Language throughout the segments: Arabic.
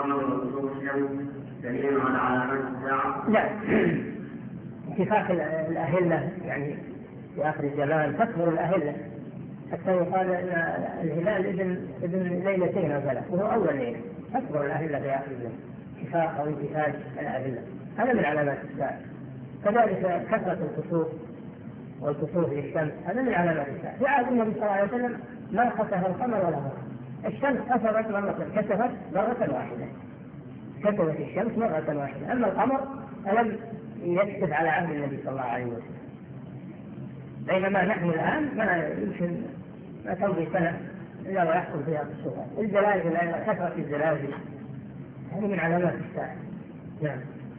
القمر وغروب الشمس دليل على علامات الساعة؟ لا، اتفاق الأهلة يعني في آخر الزمان تكبر الأهلة حتى يقال أن الهلال ابن ليلتين أو ثلاث وهو أول ليلة، تكبر الأهلة في آخر الزمان اتفاق أو انتفاج الأهلة، هذا من علامات الساعة. كذلك كثرة الكسوف والكسوف للشمس هذا من علامات الساعة. في عهد النبي صلى الله عليه وسلم ما خسف القمر ولا مرة، الشمس كسفت مرة واحدة، كسفت الشمس مرة واحدة، أما القمر فلم يكسف على عهد النبي صلى الله عليه وسلم. بينما نحن الآن ما يمكن ما تمضي سنة إلا ويحصل فيها الكسوفات، الزلازل كثرة الزلازل هذه من علامات الساعة. نعم.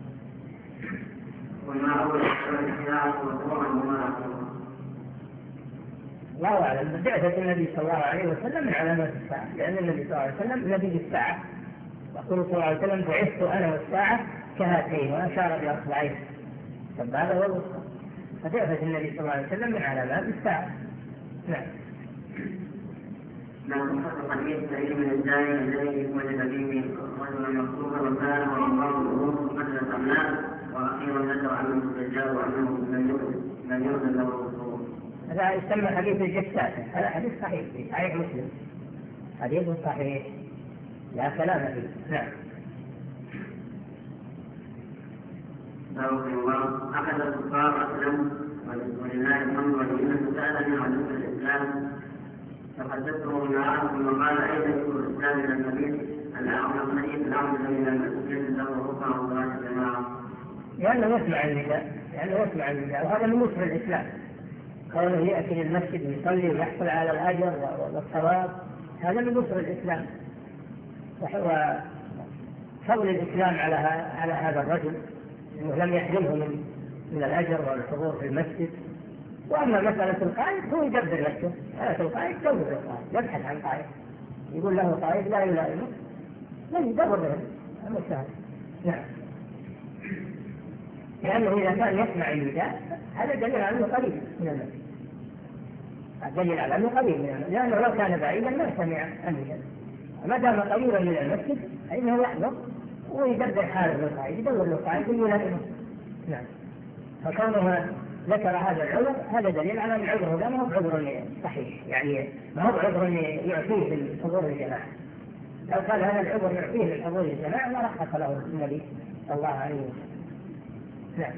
وما أول الساعة والقرآن وما الله أعلم. بعثة النبي صلى الله عليه وسلم من علامات الساعة، لأن النبي صلى الله عليه وسلم نبي الساعة، يقول صلى الله عليه وسلم بعثت أنا والساعة كهاتين، وأشار بأصبعيه السبابة والوسطى، فبعثة النبي صلى الله عليه وسلم من علامات الساعة. نعم. لكن حق حديث سعيد من الداعي الذي وجد فيه رجلا مكتوبا وكان والله الأمور مثل أملاك وأخيرا ذكر عنه الدجال وأنه لم يؤذن له الرسول. هذا يسمى حديث الجساس، هذا حديث صحيح في صحيح مسلم، حديث صحيح لا كلام فيه. نعم. الله أحد الكفار أسلم ولله الحمد والمنة سألني عن ذكر الإسلام فحدثته من عام ثم قال أين ذكر الإسلام من الحديث الأعظم حديث العبد من المسجد له ركعة وصلاة الجماعة. لأنه يسمع النداء وهذا من نصر الإسلام، كونه يأتي للمسجد ويصلي ويحصل على الأجر والثواب، هذا من نصر الإسلام وفضل الإسلام على هذا الرجل إنه لم يحرمه من الأجر والحضور في المسجد. وأما مسألة القائد هو يدبر نفسه، مسألة القائد يدبر القائد، يبحث عن قائد يقول له قائد لا يلائمه، من يدبر له المسألة. نعم. لأنه إذا كان يسمع النداء هذا دليل على أنه قريب من المسجد، دليل على أنه قريب من المسجد، لأنه لو كان بعيدا ما سمع النداء، ما دام قريبا من المسجد فإنه يحضر ويدبر حاله للقائد، يدور له قائد يلائمه. نعم. فكونه ذكر هذا العذر هذا دليل على أن العذر لا هو عذر صحيح، يعني ما هو عذر يعطيه لحضور الجماعة. لو كان هذا العذر يعطيه لحضور الجماعة ما رخص له النبي صلى الله عليه وسلم. نعم.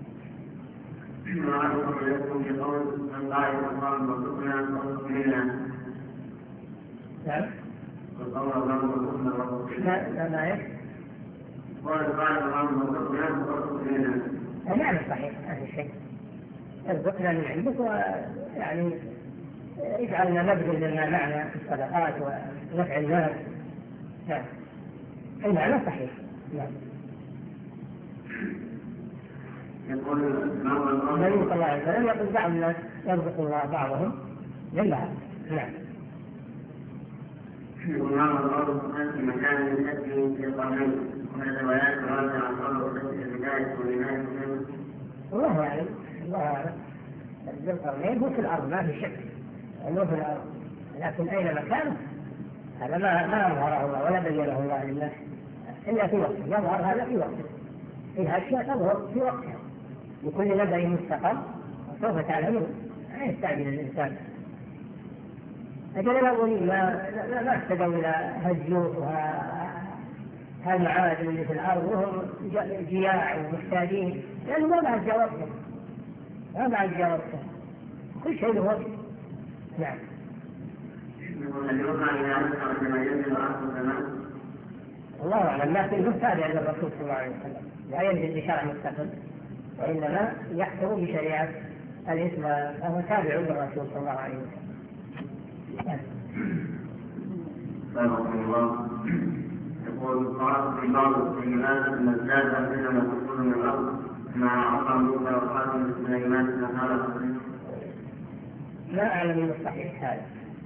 ما أعرف لكم بقول من قال الله وسكنا وسكنا. نعم. وقال الله وسكنا لا يعرف. قال الله وسكنا وسكنا. نعم صحيح هذا الشيء. ارزقنا من عندك ويعني اجعلنا نبذل لنا معنى في الصدقات ونفع الناس. نعم. المعنى صحيح. نعم. يقول النبي صلى الله عليه وسلم يقول بعض الناس يرزق الله بعضهم لله. نعم. الله الأرض في مكان يؤدي في القرنين وهذا الروايات راجع عن الأرض في البداية والنهاية. الله أعلم. الله أعلم. ذي القرنين هو في الأرض ما في شك أنه في الأرض، لكن أين مكانه هذا ما أظهره الله ولا بينه الله للناس إلا في وقته، يظهر هذا في وقته، فيها أشياء تظهر في وقتها، لكل نبأ مستقر سوف تعلمون. لا يستعجل الإنسان. أجل الأولين ما اهتدوا إلى هالجوع وهالمعادن اللي في الأرض وهم جياع ومحتاجين، لأنه ما بعد جاوبته كل شيء له وقت. نعم. الله أعلم، لكن هو تابع للرسول صلى الله عليه وسلم، لا ينزل بشرع مستقل وإنما يحكم بشريعة الإسلام، فهو تابع للرسول صلى الله عليه وسلم. الله يقول قرأت في بعض الكلمات أن الزاد بينما تكون من الأرض مع عصا موسى وخاتم سليمان نهارا. لا أعلم من الصحيح هذا.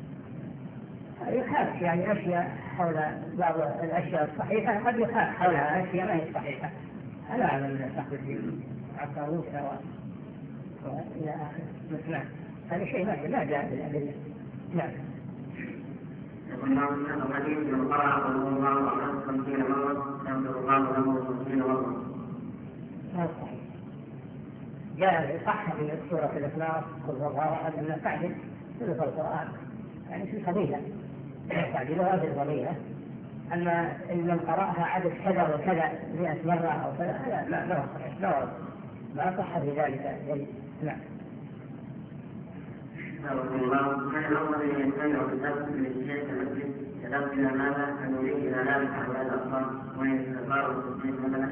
يخاف يعني أشياء حول بعض الأشياء الصحيحة قد يخاف حولها أشياء ما هي صحيحة. لا أعلم من الصحيح في عصا موسى وإلى آخره. نعم. هذا شيء ما جاء بالأدلة. نعم. يقول الحديث من قرأ الله 50 مرة يغفر الله له 50 مرة. ما صحيح. جاء صح في سورة الإخلاص قل هو الله أحد أن تعدل ثلث القرآن، يعني في فضيلة تعديلها في الفضيلة. أما إن من قرأها عدد كذا وكذا 100 مرة أو كذا لا صحيح، لا صح في ذلك دليل. نعم. كان الأول يستمع بالدرس من الشيخ المسجد يدرس إلى ماذا أن يريد إلى ذلك هؤلاء الأطفال ويتفاعل بالتصنيف مثلا.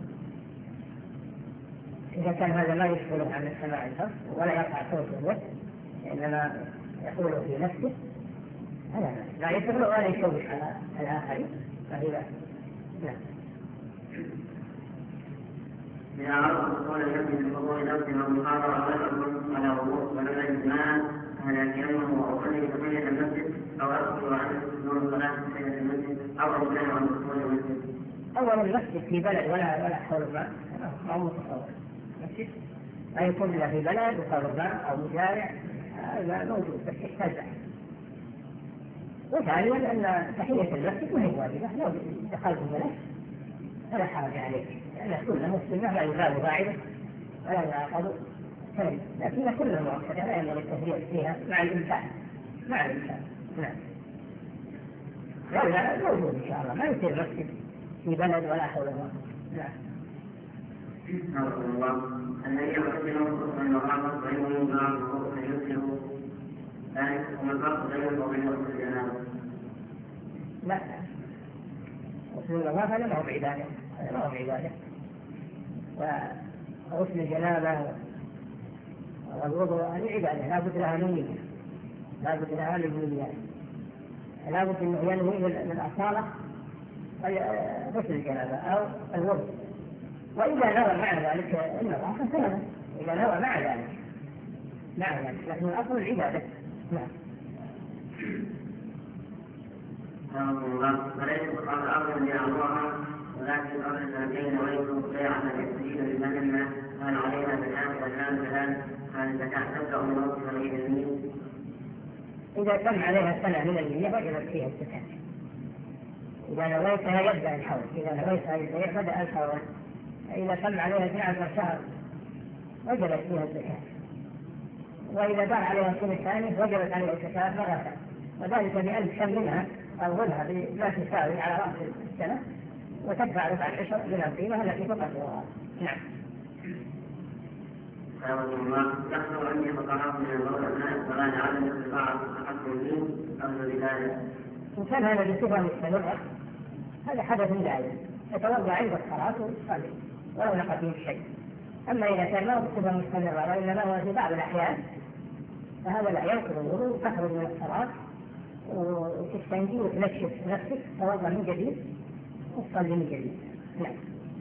إذا كان هذا لا يشغله عن السماع الحق ولا يرفع صوته به إنما يقول في نفسه هذا لا يشغله ولا يشوش على الآخرين فهذا نعم. إذا أردت الدخول الذي من حضور درس ومحاضرة ولكم على وضوء ولولا إجماع على كلمه وأصلي بقية المسجد أو أدخل عن دون الصلاة في بقية المسجد أو أرجع عن دخول المسجد. أول المسجد في بلد ولا حول ما هو متصور. المسجد لا يكون إلا في بلد وحول الماء أو مزارع هذا موجود بس يحتاج. وثانيا أن تحية المسجد ما هي واجبة، لو دخلت البلد فلا حرج عليك، لأن كل مسلم لا يزال فاعله ولا يعاقب ثاني، لكن كل المؤسسات لا ينبغي التفريط فيها مع الإمكان. نعم. لا موجود إن شاء الله، ما يصير مسجد في بلد ولا حول ولا قوة. نعم. الذي يقدم من الغرب ويؤمن بعض الحقوق يسلم ذلك ومن الفرق بينه وبين غسل الجنابة. لا غسل الجنابة هذا ما هو بعبادة، وغسل الجنابة والوضوء هذه عبادة لا بد لها نية، لا بد أن ينوي من الأصالة غسل الجنابة أو الوضوء. وإذا نوى مع ذلك إن الله فسنة، إذا نوى مع ذلك لكن الأصل العبادة. نعم. وليس قال الأمر لأمرها ولكن قبل سنتين نويت بيعة يستجيب لمن كان عليها بالآن والآن كذلك كان الزكاة تبدأ من وقت فريد المين. إذا تم عليها سنة من المية وجبت فيها الزكاة. إذا نويتها يبدأ الحول، إذا نويتها يبدأ الحول. إذا تم عليها 12 شهر وجبت فيها الزكاة، وإذا دار عليها السنة الثانية وجبت عليها الزكاة مرة، وذلك بأن تسمنها أو غلها لا تساوي على رأس السنة وتدفع ربع العشر من القيمة التي تقدرها. نعم. يحصل عندي فقرات من العلماء ولا نعلم استطاعة حق الدين قبل ذلك. إن كان هذا بصفة مستمرة هذا حدث دائم، يتوضأ عند الصلاة ويصلي ولو نقص فيه شيء. أما إذا كان ما هو بصفة مستمرة وإنما هو في بعض الأحيان فهذا لا ينقض الوضوء، تخرج من الصلاة وتستنجي وتنشف نفسك، توضأ من جديد وتصلي من جديد. نعم.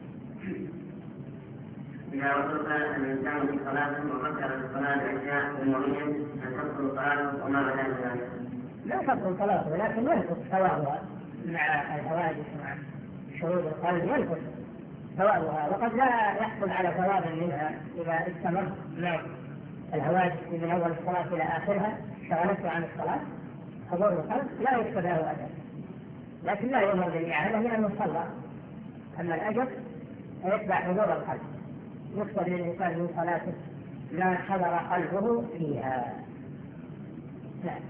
إذا وصلت الإنسان في صلاة وفكر الصلاة العشاء المعين أن تدخل صلاته وما عدا ذلك. لا تدخل صلاته ولكن ينقص ثوابها مع الحوادث مع شعور القلب، ينقص ثوابها، وقد لا يحصل على ثواب منها إذا استمر مع الحوادث من أول الصلاة إلى آخرها شغلته عن الصلاة. حضور القلب لا يفقد له أجر، لكن لا يؤمر بالإعادة لأنه صلى. أما الأجر فيتبع حضور القلب، يفقد للإنسان من صلاته ما حضر قلبه فيها. نعم.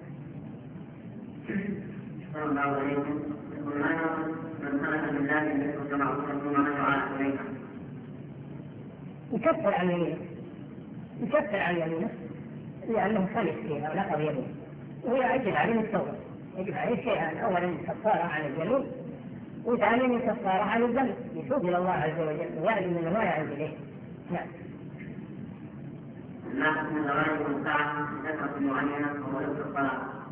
السلام عليكم. يقول من سلك بالله يكون معروفا ثم يعاد إليها. يكفر عن يمينه لأنه خلف فيها ونقض يمينه، وهي يجب عليه التوبة، يجب عليه شيئا: أولا كفارة عن الجنوب، وثانيا كفارة عن الذنب، يتوب إلى الله عز وجل ويعلم أنه لا يعود إليه. نعم. الناس من غير ساعة فترة معينة ومدة الصلاة